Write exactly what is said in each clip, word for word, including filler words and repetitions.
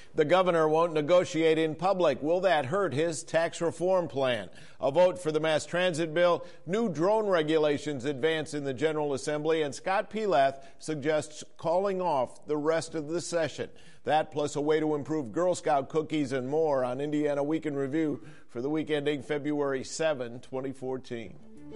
The governor won't negotiate in public. Will that hurt his tax reform plan? A vote for the mass transit bill, new drone regulations advance in the General Assembly, and Scott Pilath suggests calling off the rest of the session. That plus a way to improve Girl Scout cookies and more on Indiana Week in Review for the week ending February seventh, twenty fourteen.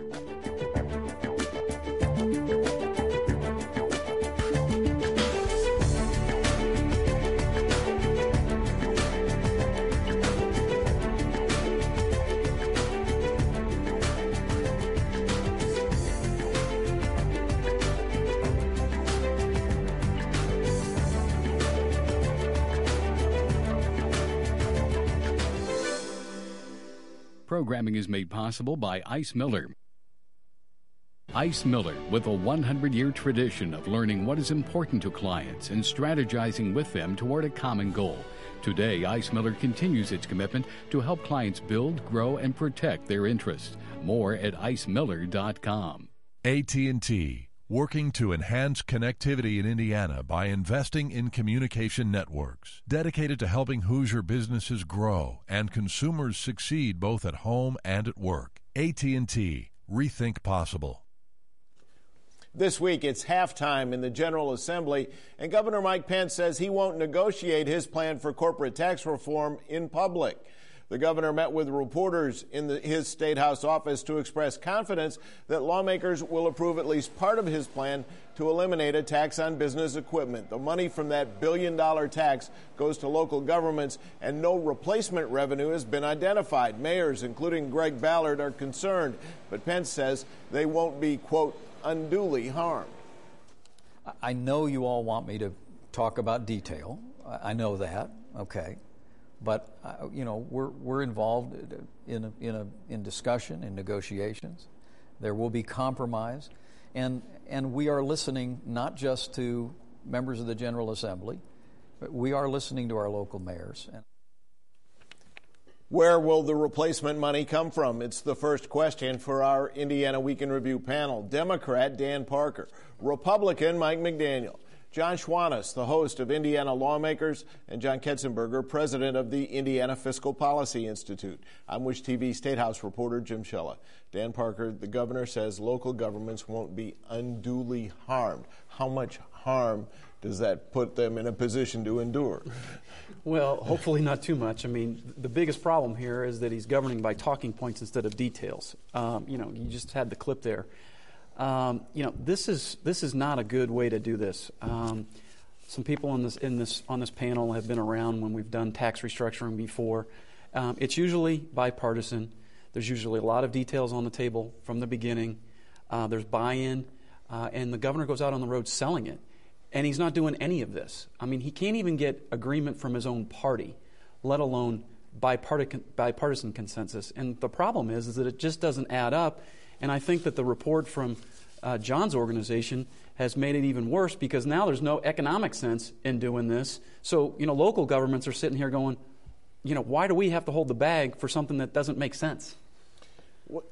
Programming is made possible by Ice Miller. Ice Miller, with a one hundred year tradition of learning what is important to clients and strategizing with them toward a common goal. Today, Ice Miller continues its commitment to help clients build, grow, and protect their interests. More at ice miller dot com. A T and T, working to enhance connectivity in Indiana by investing in communication networks, dedicated to helping Hoosier businesses grow and consumers succeed both at home and at work. A T and T, rethink possible. This week, it's halftime in the General Assembly, and Governor Mike Pence says he won't negotiate his plan for corporate tax reform in public. The governor met with reporters in the, his State House office to express confidence that lawmakers will approve at least part of his plan to eliminate a tax on business equipment. The money from that billion-dollar tax goes to local governments, and no replacement revenue has been identified. Mayors, including Greg Ballard, are concerned, but Pence says they won't be, quote, unduly harmed. I know you all want me to talk about detail. I know that, okay. But uh, you know, we're we're involved in a, in a in discussion, in negotiations. There will be compromise, and and we are listening not just to members of the General Assembly, but we are listening to our local mayors. Where will the replacement money come from? It's the first question for our Indiana Week in Review panel. Democrat Dan Parker, Republican Mike McDaniel, John Schwantes, the host of Indiana Lawmakers, and John Ketzenberger, president of the Indiana Fiscal Policy Institute. I'm Wish T V State House reporter Jim Shella. Dan Parker, the governor says local governments won't be unduly harmed. How much harm does that put them in a position to endure? Well, hopefully not too much. I mean, the biggest problem here is that he's governing by talking points instead of details. Um, you know, you just had the clip there. Um, you know, this is this is not a good way to do this. Um, some people on this in this on this panel have been around when we've done tax restructuring before. Um, it's usually bipartisan. There's usually a lot of details on the table from the beginning. Uh, there's buy-in, uh, and the governor goes out on the road selling it. And he's not doing any of this. I mean, he can't even get agreement from his own party, let alone bipartisan, bipartisan consensus. And the problem is, is that it just doesn't add up. And I think that the report from uh, John's organization has made it even worse because now there's no economic sense in doing this. So, you know, local governments are sitting here going, you know, why do we have to hold the bag for something that doesn't make sense? Well,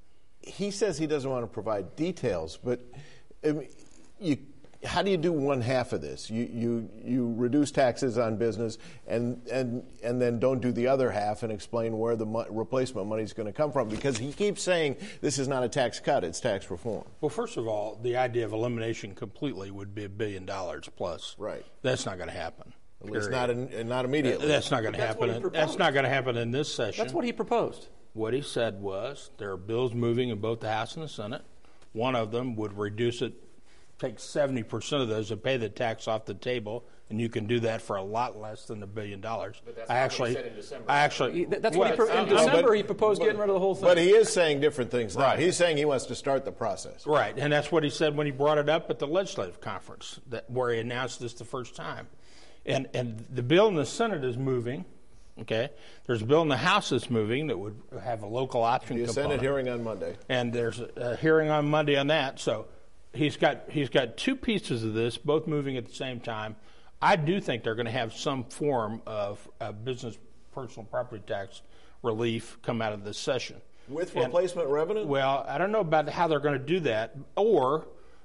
he says he doesn't want to provide details, but I mean, you. How do you do one half of this? You you you reduce taxes on business and and and then don't do the other half and explain where the mo- replacement money is going to come from, because he keeps saying this is not a tax cut, it's tax reform. Well, first of all, the idea of elimination completely would be a billion dollars plus. Right. That's not going to happen. At least not in, not immediately. That's not going to happen. In, that's not going to happen in this session. That's what he proposed. What he said was there are bills moving in both the House and the Senate. One of them would reduce it. Take seventy percent of those and pay the tax off the table, and you can do that for a lot less than a billion dollars. But that's I not actually, what he said in December. I actually, he, that's what, what he pro- in December no, but, he proposed but, getting rid of the whole thing. But he is saying different things now. Right. He's saying he wants to start the process. Right, and that's what he said when he brought it up at the legislative conference, that where he announced this the first time. And and the bill in the Senate is moving. Okay, there's a bill in the House that's moving that would have a local option The component. Senate hearing on Monday, and there's a, a hearing on Monday on that. So. He's got he's got two pieces of this, both moving at the same time. I do think they're going to have some form of uh, business personal property tax relief come out of this session. With and, replacement revenue? Well, I don't know about how they're going to do that, or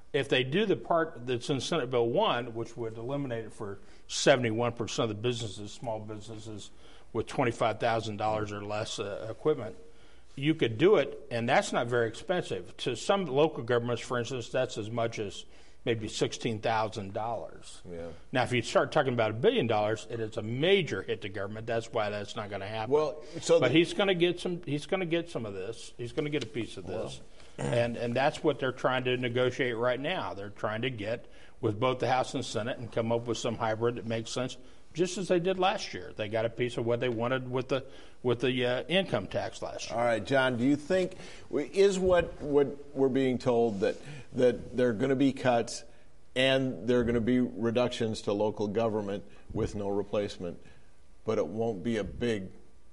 if they do the part that's in Senate Bill one, which would eliminate it for seventy-one percent of the businesses, small businesses with twenty-five thousand dollars or less uh, equipment, you could do it, and that's not very expensive. To some local governments, for instance, that's as much as maybe sixteen thousand dollars. Yeah. Now, if you start talking about a billion dollars, it is a major hit to government. That's why that's not going to happen. Well, so but the, he's going to get some. He's going to get some of this. He's going to get a piece of this, well. and and that's what they're trying to negotiate right now. They're trying to get with both the House and Senate and come up with some hybrid that makes sense, just as they did last year. They got a piece of what they wanted with the with the uh, income tax last year. All right, John, do you think, is what, what we're being told that that there are going to be cuts and there are going to be reductions to local government with no replacement, but it won't be a big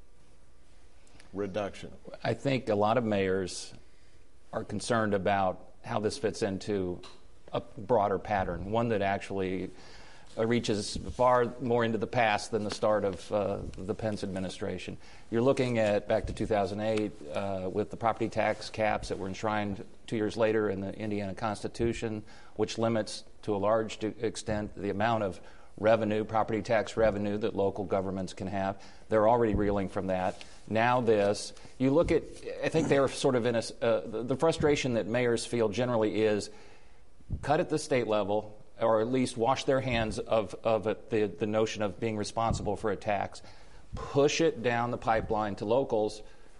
reduction? I think a lot of mayors are concerned about how this fits into a broader pattern, one that actually Uh, reaches far more into the past than the start of uh, the Pence administration. You're looking at back to two thousand eight uh, with the property tax caps that were enshrined two years later in the Indiana Constitution, which limits to a large extent the amount of revenue, property tax revenue that local governments can have. They're already reeling from that. Now this, you look at, I think they're sort of in a, uh, the frustration that mayors feel generally is cut at the state level, or at least wash their hands of, of it, the, the notion of being responsible for a tax, push it down the pipeline to locals.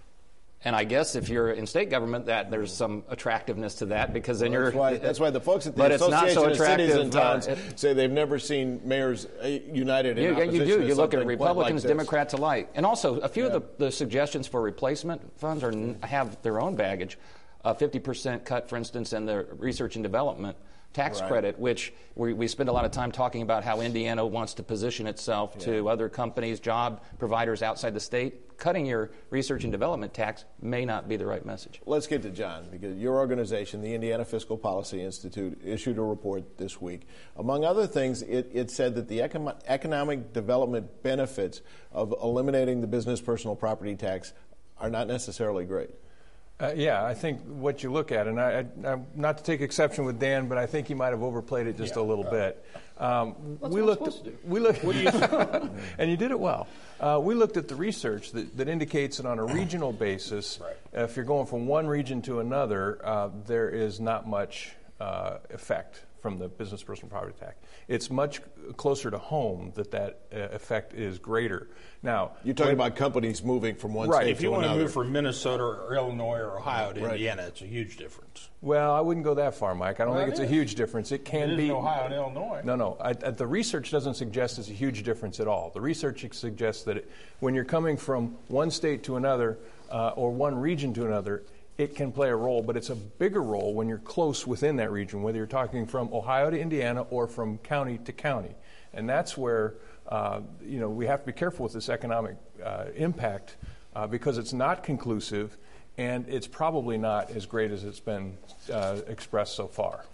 And I guess if you're in state government, that there's some attractiveness to that, because then well, you're... That's why, that's why the folks at the but Association it's not so of Cities and Towns uh, it, say they've never seen mayors uh, united in you, opposition you do. to You look at something Republicans, like Democrats alike. And also, a few yeah. of the, the suggestions for replacement funds are have their own baggage. A fifty percent cut, for instance, in the research and development tax right. credit, which we, we spend a lot of time talking about how Indiana wants to position itself yeah. to other companies, job providers outside the state. Cutting your research and development tax may not be the right message. Let's get to John, because your organization, the Indiana Fiscal Policy Institute, issued a report this week. Among other things, it, it said that the econ- economic development benefits of eliminating the business personal property tax are not necessarily great. Uh, yeah, I think what you look at, and I, I, not to take exception with Dan, but I think he might have overplayed it just yeah. a little bit. Um, That's we what looked. I'm supposed to do. We looked. What do you and you did it well. Uh, we looked at the research that, that indicates that on a regional basis, right. uh, if you're going from one region to another, uh, there is not much uh, effect from the business personal property tax. It's much closer to home that that uh, effect is greater. Now, you're talking when, about companies moving from one right. state if to you want another. to move from Minnesota or Illinois or Ohio to right. Indiana, it's a huge difference. Well, I wouldn't go that far, Mike. I don't well, think it's is. a huge difference. It can it be is in Ohio and Illinois. No, no. I, I, the research doesn't suggest it's a huge difference at all. The research suggests that it, when you're coming from one state to another uh, or one region to another, it can play a role, but it's a bigger role when you're close within that region, whether you're talking from Ohio to Indiana or from county to county. And that's where uh, you know we have to be careful with this economic uh, impact uh, because it's not conclusive, and it's probably not as great as it's been uh, expressed so far.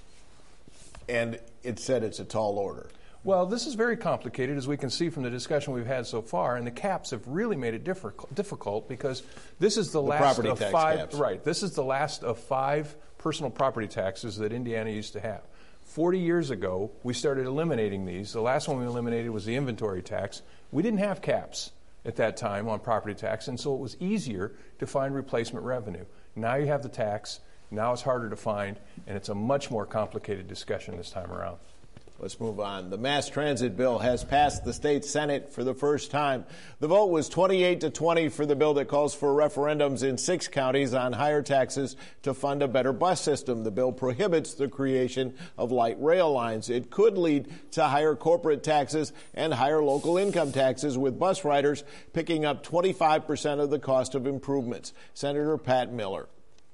And it said it's a tall order. Well, this is very complicated, as we can see from the discussion we've had so far, and the caps have really made it difficult, difficult because this is the, the last property of tax five. Caps. Right. This is the last of five personal property taxes that Indiana used to have. Forty years ago, we started eliminating these. The last one we eliminated was the inventory tax. We didn't have caps at that time on property tax, and so it was easier to find replacement revenue. Now you have the tax. Now it's harder to find, and it's a much more complicated discussion this time around. Let's move on. The mass transit bill has passed the state Senate for the first time. The vote was twenty-eight to twenty for the bill that calls for referendums in six counties on higher taxes to fund a better bus system. The bill prohibits the creation of light rail lines. It could lead to higher corporate taxes and higher local income taxes, with bus riders picking up twenty-five percent of the cost of improvements. Senator Pat Miller.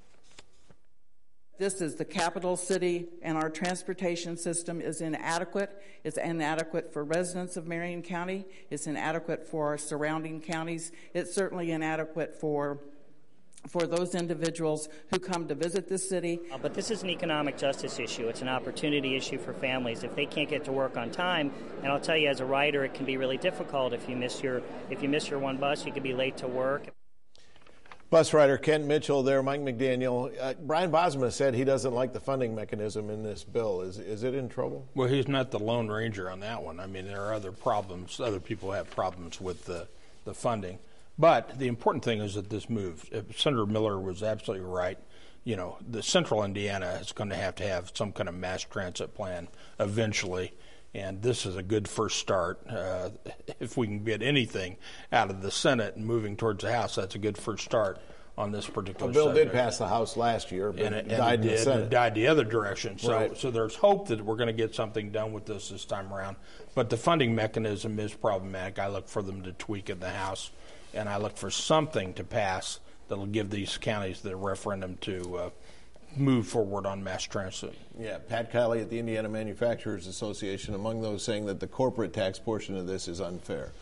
This is the capital city, and our transportation system is inadequate. It's inadequate for residents of Marion County. It's inadequate for our surrounding counties. It's certainly inadequate for for those individuals who come to visit the city. Uh, but this is an economic justice issue. It's an opportunity issue for families. If they can't get to work on time, and I'll tell you, as a rider, it can be really difficult. If you miss your if you miss your one bus, you could be late to work. Bus rider Kent Mitchell there, Mike McDaniel. Uh, Brian Bosma said he doesn't like the funding mechanism in this bill. Is is it in trouble? Well, he's not the Lone Ranger on that one. I mean, there are other problems. Other people have problems with the, the funding. But the important thing is that this moved. Senator Miller was absolutely right. You know, the Central Indiana is going to have to have some kind of mass transit plan eventually. And this is a good first start. Uh, if we can get anything out of the Senate and moving towards the House, that's a good first start on this particular The bill subject. did pass the House last year, but and it, it and died it in the did, Senate. It died the other direction. So, right. so there's hope that we're going to get something done with this this time around. But the funding mechanism is problematic. I look for them to tweak in the House, and I look for something to pass that will give these counties the referendum to uh, move forward on mass transit. Yeah, Pat Kiley at the Indiana Manufacturers Association, among those saying that the corporate tax portion of this is unfair.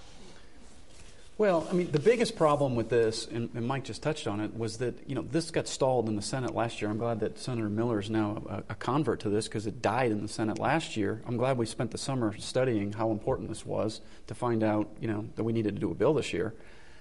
Well, I mean, the biggest problem with this, and, and Mike just touched on it, was that, you know, this got stalled in the Senate last year. I'm glad that Senator Miller is now a, a convert to this because it died in the Senate last year. I'm glad we spent the summer studying how important this was to find out, you know, that we needed to do a bill this year.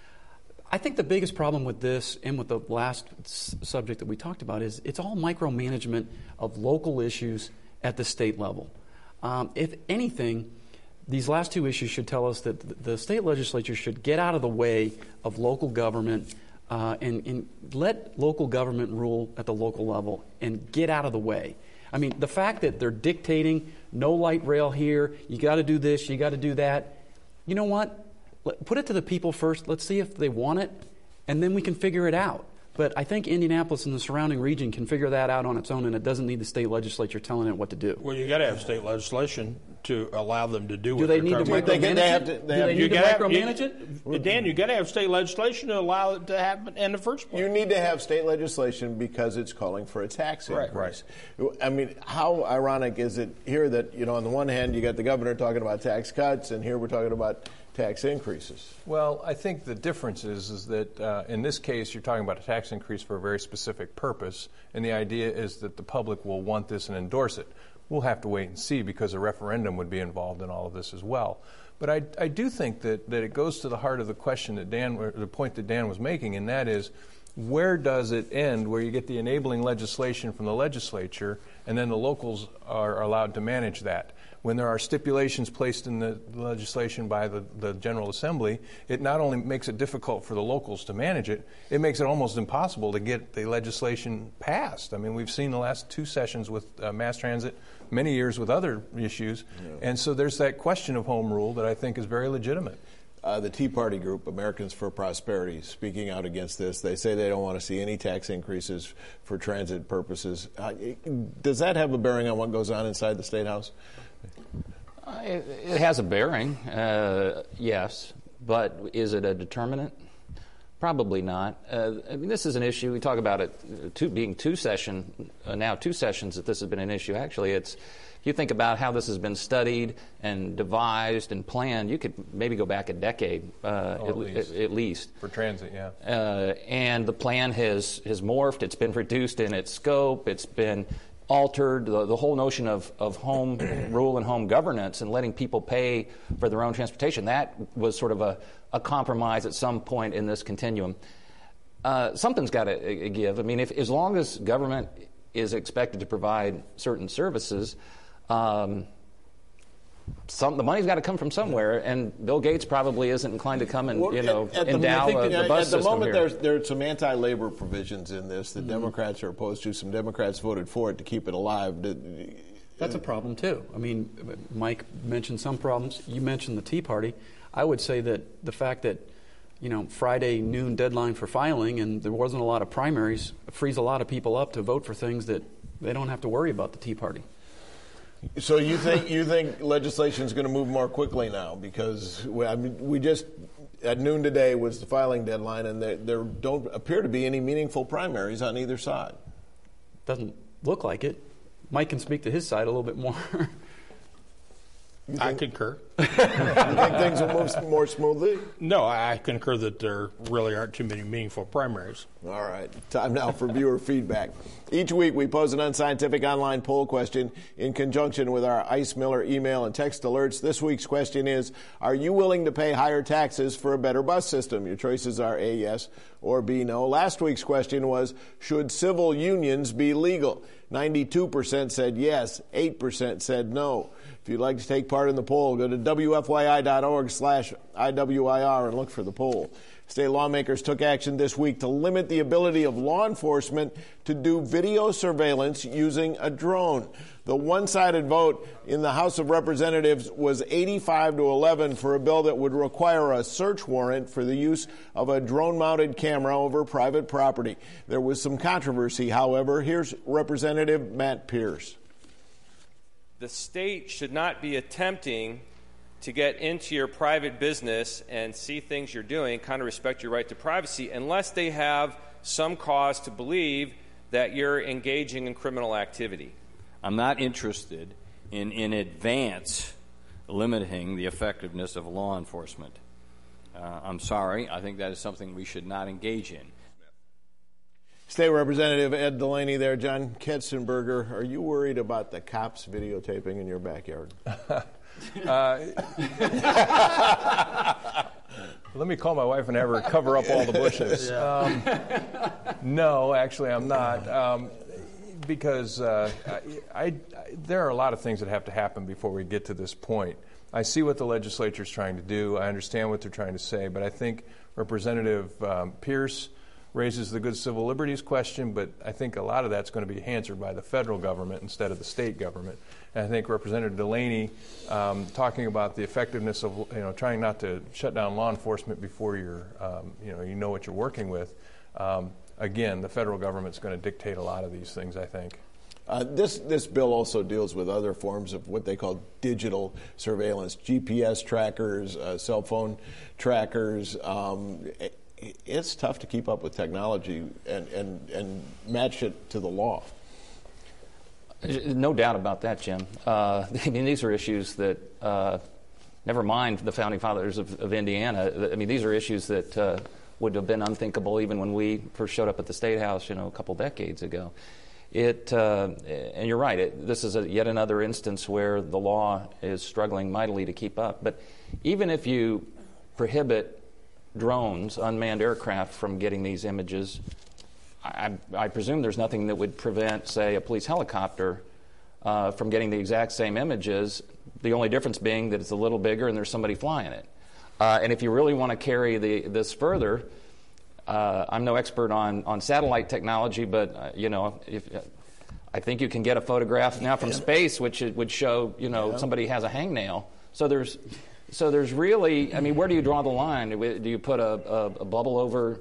I think the biggest problem with this and with the last s- subject that we talked about is it's all micromanagement of local issues at the state level. Um, if anything, these last two issues should tell us that th- the state legislature should get out of the way of local government uh, and, and let local government rule at the local level and get out of the way. I mean, the fact that they're dictating no light rail here, you got to do this, you got to do that, you know what? Put it to the people first. Let's see if they want it, and then we can figure it out. But I think Indianapolis and the surrounding region can figure that out on its own, and it doesn't need the state legislature telling it what to do. Well, you got to have state legislation to allow them to do, do what they they're need to trying micromanage do. they have to, they do have, they need to micromanage you, it? Dan, you got to have state legislation to allow it to happen in the first place. You need to have state legislation because it's calling for a tax Right, increase. Right. I mean, how ironic is it here that, you know, on the one hand, you got the governor talking about tax cuts, and here we're talking about tax increases? Well, I think the difference is, is that uh, in this case, you're talking about a tax increase for a very specific purpose, and the idea is that the public will want this and endorse it. We'll have to wait and see because a referendum would be involved in all of this as well. But I, I do think that, that it goes to the heart of the question that Dan, or the point that Dan was making, and that is, where does it end where you get the enabling legislation from the legislature and then the locals are allowed to manage that? When there are stipulations placed in the legislation by the, the General Assembly, it not only makes it difficult for the locals to manage it, it makes it almost impossible to get the legislation passed. I mean, we've seen the last two sessions with uh, mass transit, many years with other issues, yeah. And so there's that question of home rule that I think is very legitimate. Uh, the Tea Party group, Americans for Prosperity, speaking out against this. They say they don't want to see any tax increases for transit purposes. Uh, does that have a bearing on what goes on inside the State House? Uh, it, it has a bearing, uh, yes, but is it a determinant? Probably not. Uh, I mean, this is an issue. We talk about it two, being two session, uh, now two sessions that this has been an issue. Actually, it's if you think about how this has been studied and devised and planned, you could maybe go back a decade uh, oh, at, at, least. at, at least for transit. Yeah. Uh, and the plan has has morphed. It's been reduced in its scope. It's been altered. The, the whole notion of, of home rule and home governance and letting people pay for their own transportation, that was sort of a, a compromise at some point in this continuum. Uh, something's got to give. I mean, if as long as government is expected to provide certain services, um, some, the money's got to come from somewhere, and Bill Gates probably isn't inclined to come and, you know, at, at endow the, a, the bus At the system moment, here. there's, there's some anti-labor provisions in this that Mm-hmm. Democrats are opposed to. Some Democrats voted for it to keep it alive. That's a problem, too. I mean, Mike mentioned some problems. You mentioned the Tea Party. I would say that the fact that, you know, Friday noon deadline for filing and there wasn't a lot of primaries frees a lot of people up to vote for things that they don't have to worry about the Tea Party. So you think you think legislation is going to move more quickly now because I mean we just at noon today was the filing deadline and there, there don't appear to be any meaningful primaries on either side. Doesn't look like it. Mike can speak to his side a little bit more. I concur. You think things will move more smoothly? No, I concur that there really aren't too many meaningful primaries. All right. Time now for viewer feedback. Each week we pose an unscientific online poll question in conjunction with our Ice Miller email and text alerts. This week's question is, are you willing to pay higher taxes for a better bus system? Your choices are A, yes, or B, no. Last week's question was, should civil unions be legal? ninety-two percent said yes, eight percent said no. If you'd like to take part in the poll, go to W F Y I dot org slash I W I R and look for the poll. State lawmakers took action this week to limit the ability of law enforcement to do video surveillance using a drone. The one-sided vote in the House of Representatives was eighty-five to eleven for a bill that would require a search warrant for the use of a drone-mounted camera over private property. There was some controversy, however. Here's Representative Matt Pierce. The state should not be attempting to get into your private business and see things you're doing, kind of respect your right to privacy, unless they have some cause to believe that you're engaging in criminal activity. I'm not interested in, in advance, limiting the effectiveness of law enforcement. Uh, I'm sorry. I think that is something we should not engage in. State Representative Ed Delaney there. John Ketzenberger, are you worried about the cops videotaping in your backyard? uh, let me call my wife and have her cover up all the bushes. Um, no, actually, I'm not. Um, because uh, I, I, there are a lot of things that have to happen before we get to this point. I see what the legislature is trying to do. I understand what they're trying to say. But I think Representative um, Pierce raises the good civil liberties question, but I think a lot of that's going to be answered by the federal government instead of the state government. And I think Representative Delaney um, talking about the effectiveness of, you know, trying not to shut down law enforcement before you're, um, you know, you know what you're working with. Um, again, the federal government's going to dictate a lot of these things, I think. Uh, this this bill also deals with other forms of what they call digital surveillance, G P S trackers, uh, cell phone trackers. Um, it, it's tough to keep up with technology and, and, and match it to the law. No doubt about that, Jim. Uh, I mean, these are issues that, uh, never mind the founding fathers of, of Indiana, I mean, these are issues that uh, would have been unthinkable even when we first showed up at the State House, you know, a couple decades ago. It, uh, and you're right, it, this is a, yet another instance where the law is struggling mightily to keep up. But even if you prohibit drones, unmanned aircraft, from getting these images, I, I presume there's nothing that would prevent, say, a police helicopter uh, from getting the exact same images, the only difference being that it's a little bigger and there's somebody flying it. Uh, and if you really want to carry the, this further, uh, I'm no expert on, on satellite technology, but, uh, you know, if, uh, I think you can get a photograph now from space which it would show, you know, yeah. somebody has a hangnail. So there's... So there's really, I mean, where do you draw the line? Do you put a, a, a bubble over,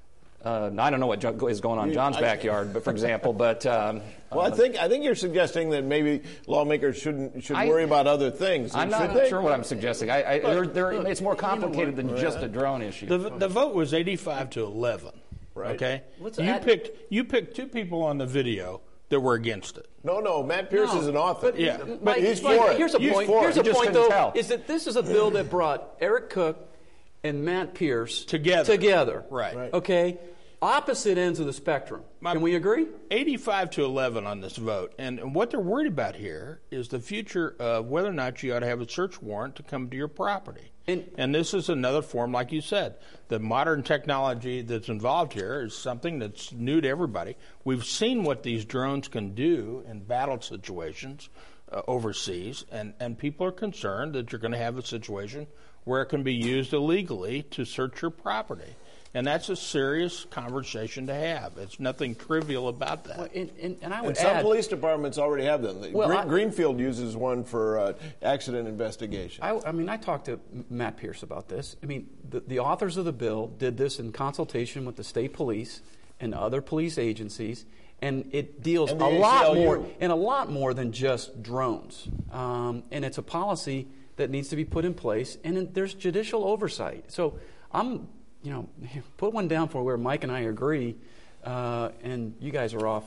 uh, I don't know what is going on in John's backyard, but for example, but... Um, well, I think I think you're suggesting that maybe lawmakers shouldn't should I, worry about other things. I'm not they? sure what I'm suggesting. I, I, but, they're, they're, it's more complicated than just a drone issue. The, the vote was eighty-five to eleven, right? Okay? Let's you add, picked you picked two people on the video that were against it. No, no, Matt Pierce no, is an author. But, yeah, but Mike, he's Mike, for it. Here's a he's point. For here's it. a point, though, tell. is that this is a bill that brought Eric Cook and Matt Pierce together. Together, right? right. Okay, opposite ends of the spectrum. My, Can we agree? eighty-five to eleven on this vote, and, and what they're worried about here is the future of whether or not you ought to have a search warrant to come to your property. And, and this is another form, like you said. The modern technology that's involved here is something that's new to everybody. We've seen what these drones can do in battle situations uh, overseas, and, and people are concerned that you're going to have a situation where it can be used illegally to search your property. And that's a serious conversation to have. It's nothing trivial about that. Well, and, and, and I would and some add, police departments already have them. Well, Green, I, Greenfield uses one for uh, accident investigation. I, I mean, I talked to Matt Pierce about this. I mean, the, the authors of the bill did this in consultation with the state police and other police agencies, and it deals and a A C L U. lot more and a lot more than just drones. Um, and it's a policy that needs to be put in place, and there's judicial oversight. So I'm. You know, put one down for where Mike and I agree, uh, and you guys are off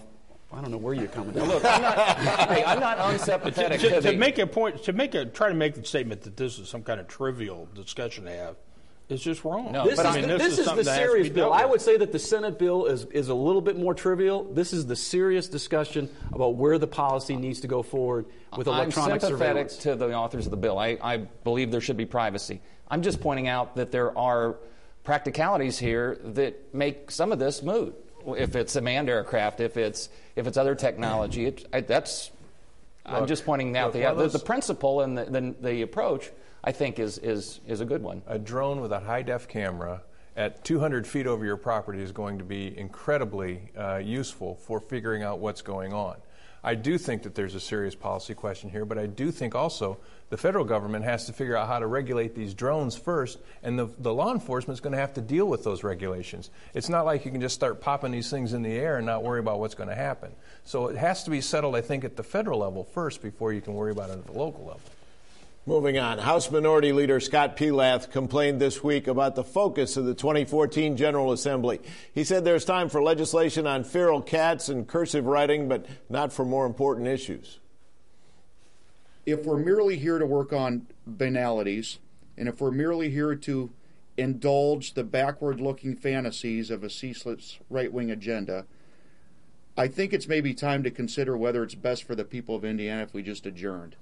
I don't know where you're coming from. Look, I'm not, hey, I'm not unsympathetic to, to, to, the, to make a point, to make a try to make the statement that this is some kind of trivial discussion to have, is just wrong. No, This but is, I mean, the, this this is is the something that has to serious be bill. dealt I with. would say that the Senate bill is, is a little bit more trivial. This is the serious discussion about where the policy needs to go forward with electronic I'm sympathetic surveillance. to the authors of the bill. I, I believe there should be privacy. I'm just pointing out that there are practicalities here that make some of this moot. If it's a manned aircraft, if it's if it's other technology, it, I, that's. Look, I'm just pointing out look, the, the those, the principle and the, the the approach. I think is is is a good one. A drone with a high def camera at two hundred feet over your property is going to be incredibly uh, useful for figuring out what's going on. I do think that there's a serious policy question here, but I do think also the federal government has to figure out how to regulate these drones first, and the, the law enforcement is going to have to deal with those regulations. It's not like you can just start popping these things in the air and not worry about what's going to happen. So it has to be settled, I think, at the federal level first before you can worry about it at the local level. Moving on, House Minority Leader Scott Pelath complained this week about the focus of the twenty fourteen General Assembly. He said there's time for legislation on feral cats and cursive writing, but not for more important issues. If we're merely here to work on banalities, and if we're merely here to indulge the backward-looking fantasies of a ceaseless right-wing agenda, I think it's maybe time to consider whether it's best for the people of Indiana if we just adjourned.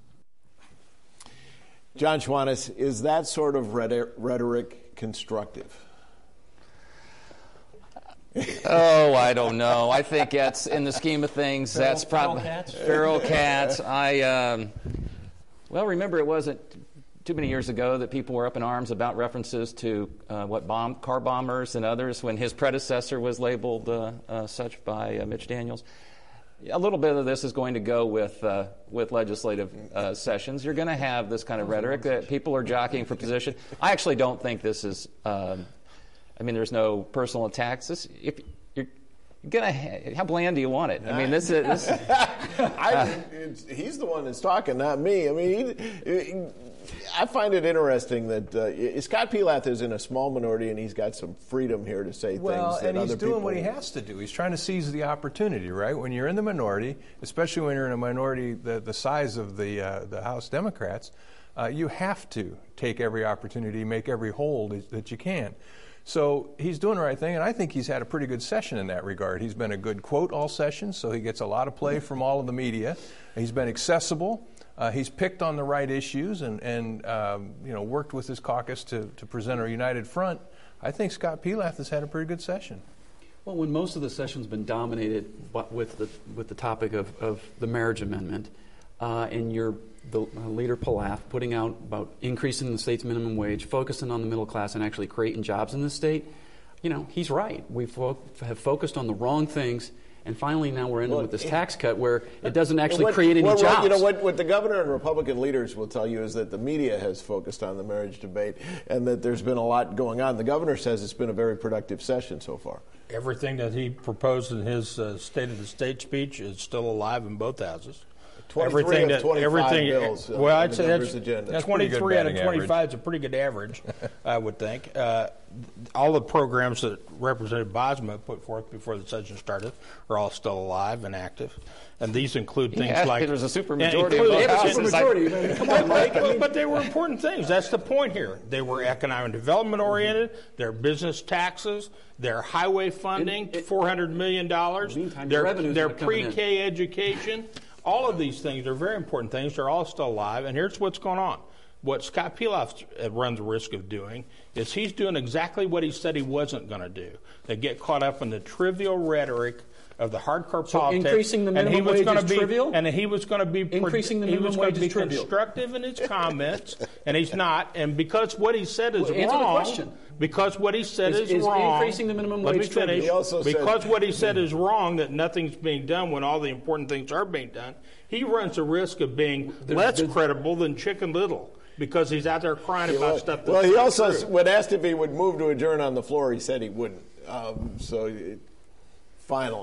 John Schwantes, is that sort of rhetoric constructive? Oh, I don't know. I think that's, in the scheme of things, feral, that's probably feral cats. Feral cats. I um, well, remember it wasn't too many years ago that people were up in arms about references to uh, what bomb car bombers and others when his predecessor was labeled uh, uh, such by uh, Mitch Daniels. A little bit of this is going to go with uh, with legislative uh, sessions. You're going to have this kind of rhetoric that people are jockeying for position. I actually don't think this is. Um, I mean, there's no personal attacks. This, if you're gonna, ha- how bland do you want it? I mean, this is. This, I, it's, he's the one that's talking, not me. I mean, he, he, I find it interesting that uh, Scott Pelath is in a small minority and he's got some freedom here to say well, things that and he's other doing people... what he has to do. He's trying to seize the opportunity, right? When you're in the minority, especially when you're in a minority the, the size of the uh, the House Democrats, uh, you have to take every opportunity, make every hold that, that you can. So he's doing the right thing, and I think he's had a pretty good session in that regard. He's been a good quote all session, so he gets a lot of play from all of the media. He's been accessible. Uh, he's picked on the right issues and, and um, you know, worked with his caucus to, to present a united front. I think Scott Pelath has had a pretty good session. Well, when most of the session's been dominated with the with the topic of, of the marriage amendment, uh, and you're the uh, leader Pelath putting out about increasing the state's minimum wage, focusing on the middle class, and actually creating jobs in this state, you know, he's right. We fo- have focused on the wrong things. And finally, now we're ending well, with this tax cut where it doesn't actually what, create any what, jobs. You know, what, what the governor and Republican leaders will tell you is that the media has focused on the marriage debate and that there's been a lot going on. The governor says it's been a very productive session so far. Everything that he proposed in his uh, State of the State speech is still alive in both houses. Everything that everything bills, uh, well, I'd say that's, agenda. that's twenty-three out of twenty-five is a pretty good average, I would think. Uh, all the programs that Representative Bosma put forth before the session started are all still alive and active, and these include things yeah, like there's a supermajority. Of a supermajority. Come on, Mike. but, but they were important things. That's the point here. They were economic development oriented. Their business taxes, their highway funding, it, it, four hundred million dollars. Meantime, their revenues their pre-K education. All of these things are very important things. They're all still alive. And here's what's going on. What Scott Pelath runs the risk of doing is he's doing exactly what he said he wasn't going to do. They get caught up in the trivial rhetoric of the hardcore so politics. Increasing the minimum and he was wage going is to be, trivial? And he was going to be increasing the minimum he was going wage to be is trivial. constructive in his comments, and he's not. And because what he said is well, wrong. Answer the question. Because what he said is, is, is wrong. Increasing the minimum Let wage me finish. trivial. Because said, what he said is wrong, that nothing's being done when all the important things are being done. He runs the risk of being there's, less there's, credible than Chicken Little because he's out there crying about well, stuff that's Well, he not also, true. when asked if he would move to adjourn on the floor, he said he wouldn't. Um, so, it, finally.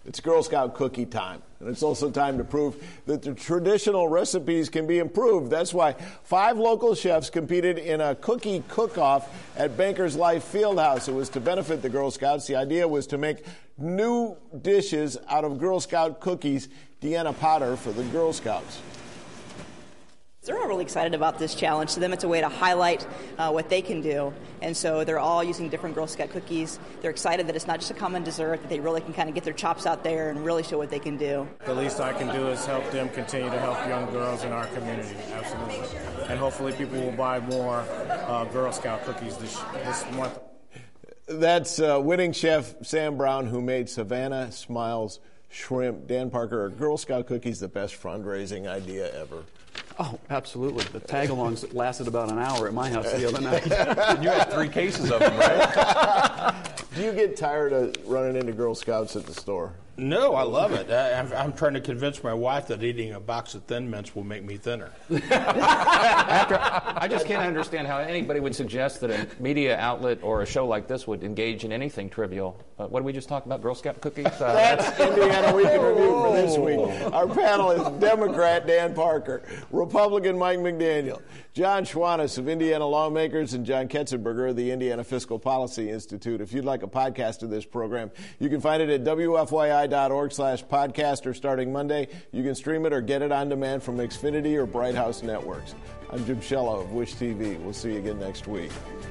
It's Girl Scout cookie time, and it's also time to prove that the traditional recipes can be improved. That's why five local chefs competed in a cookie cook-off at Bankers Life Fieldhouse. It was to benefit the Girl Scouts. The idea was to make new dishes out of Girl Scout cookies. Deanna Potter for the Girl Scouts. They're all really excited about this challenge. To them, it's a way to highlight uh, what they can do. And so they're all using different Girl Scout cookies. They're excited that it's not just a common dessert, that they really can kind of get their chops out there and really show what they can do. The least I can do is help them continue to help young girls in our community, absolutely. And hopefully people will buy more uh, Girl Scout cookies this, this month. That's uh, winning chef Sam Brown, who made Savannah Smiles Shrimp. Dan Parker, are Girl Scout cookies the best fundraising idea ever? Oh, absolutely. The tag-alongs lasted about an hour at my house the other night. You had three cases of them, right? Do you get tired of running into Girl Scouts at the store? No, I love it. I, I'm, I'm trying to convince my wife that eating a box of Thin Mints will make me thinner. After, I just can't understand how anybody would suggest that a media outlet or a show like this would engage in anything trivial. Uh, what did we just talk about? Girl Scout cookies? Uh, That's Indiana Week in Review for this week. Our panel is Democrat Dan Parker, Republican Mike McDaniel, John Schwannis of Indiana Lawmakers, and John Ketzenberger of the Indiana Fiscal Policy Institute. If you'd like a podcast of this program, you can find it at W F Y I dot org slash podcast, or starting Monday, you can stream it or get it on demand from Xfinity or Bright House Networks. I'm Jim Shello of Wish T V. We'll see you again next week.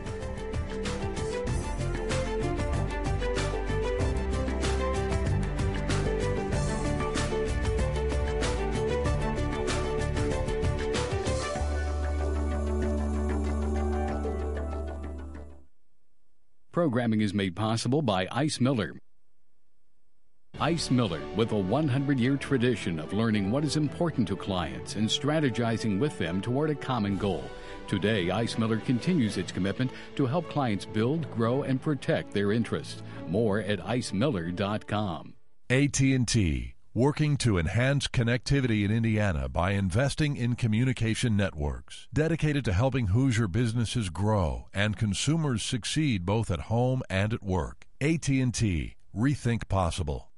Programming is made possible by Ice Miller. Ice Miller, with a one hundred year tradition of learning what is important to clients and strategizing with them toward a common goal. Today, Ice Miller continues its commitment to help clients build, grow, and protect their interests. More at ice miller dot com. A T and T, working to enhance connectivity in Indiana by investing in communication networks, dedicated to helping Hoosier businesses grow and consumers succeed both at home and at work. A T and T, rethink possible.